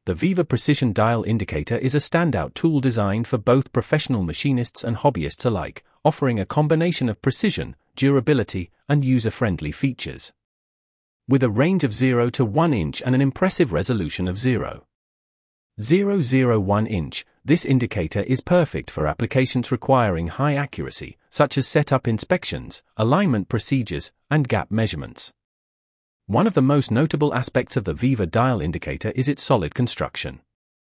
The Viva Precision Dial Indicator is a standout tool designed for both professional machinists and hobbyists alike, offering a combination of precision, durability, and user-friendly features. With a range of 0 to 1 inch and an impressive resolution of 0.001 inch, this indicator is perfect for applications requiring high accuracy, such as setup inspections, alignment procedures, and gap measurements. One of the most notable aspects of the Viva Dial Indicator is its solid construction.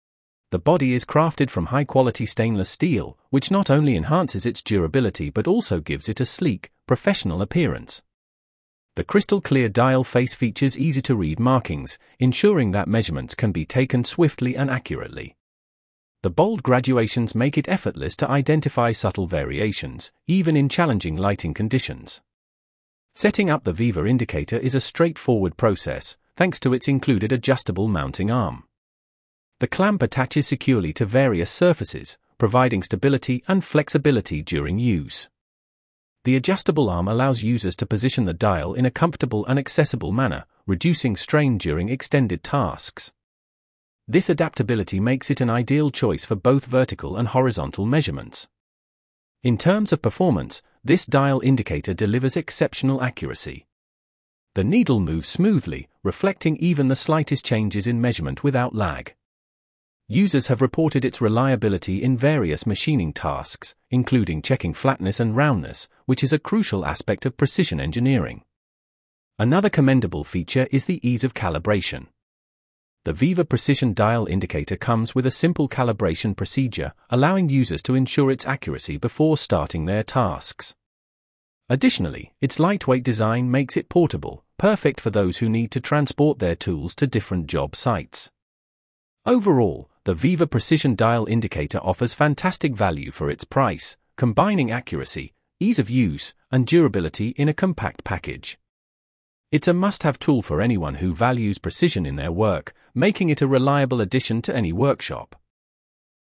The body is crafted from high-quality stainless steel, which not only enhances its durability but also gives it a sleek, professional appearance. The crystal-clear dial face features easy-to-read markings, ensuring that measurements can be taken swiftly and accurately. The bold graduations make it effortless to identify subtle variations, even in challenging lighting conditions. Setting up the Viva indicator is a straightforward process, thanks to its included adjustable mounting arm. The clamp attaches securely to various surfaces, providing stability and flexibility during use. The adjustable arm allows users to position the dial in a comfortable and accessible manner, reducing strain during extended tasks. This adaptability makes it an ideal choice for both vertical and horizontal measurements. In terms of performance, this dial indicator delivers exceptional accuracy. The needle moves smoothly, reflecting even the slightest changes in measurement without lag. Users have reported its reliability in various machining tasks, including checking flatness and roundness, which is a crucial aspect of precision engineering. Another commendable feature is the ease of calibration. The Viva Precision Dial Indicator comes with a simple calibration procedure, allowing users to ensure its accuracy before starting their tasks. Additionally, its lightweight design makes it portable, perfect for those who need to transport their tools to different job sites. Overall, the Viva Precision Dial Indicator offers fantastic value for its price, combining accuracy, ease of use, and durability in a compact package. It's a must-have tool for anyone who values precision in their work, making it a reliable addition to any workshop.